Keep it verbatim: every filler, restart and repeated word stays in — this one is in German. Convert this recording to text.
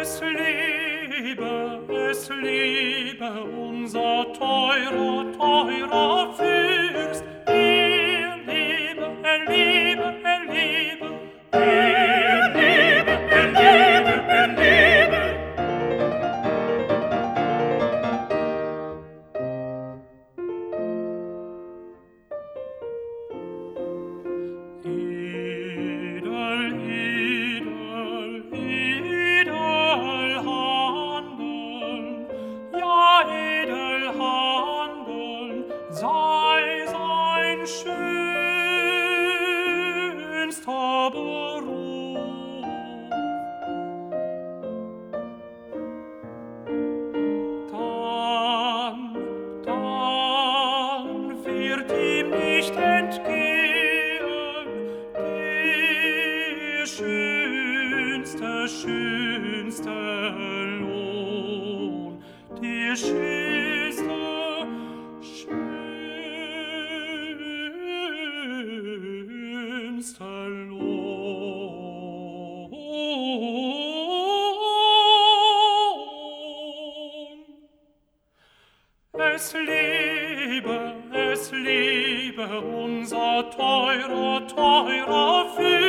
Es lebe, es lebe unser teurer, teurer Fürst. Er lebe, er lebe, er lebe. Er lebe, er lebe, er lebe. Edel, edel, edel handeln, ja, edel handeln, sei sein schönster Beruf. Dann, dann wird ihm nicht entgehen der schönste, schönste Lohn, der schönste, schönste Lohn. Es lebe, es lebe unser teurer, teurer Fürst.